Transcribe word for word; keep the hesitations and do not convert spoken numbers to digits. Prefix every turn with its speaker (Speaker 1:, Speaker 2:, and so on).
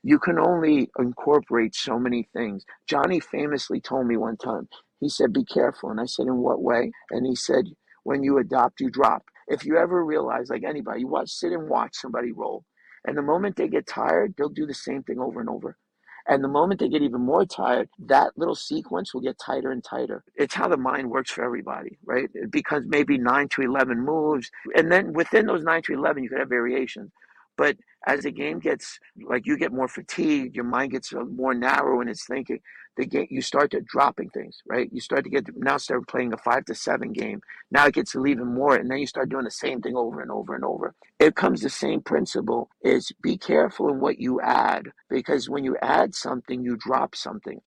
Speaker 1: You can only incorporate so many things. Johnny famously told me one time, he said, be careful. And I said, in what way? And he said, when you adopt, you drop. If you ever realize, like anybody, you watch, sit and watch somebody roll. And the moment they get tired, they'll do the same thing over and over. And the moment they get even more tired, that little sequence will get tighter and tighter. It's how the mind works for everybody, right? It becomes maybe nine to eleven moves. And then within those nine to eleven, you could have variations. But as the game gets, like you get more fatigued, your mind gets more narrow in its thinking. The game, you start to dropping things, right? You start to get, now start playing a five to seven game. Now it gets to even more. And then you start doing the same thing over and over and over. It comes the same principle is be careful in what you add, because when you add something, you drop something.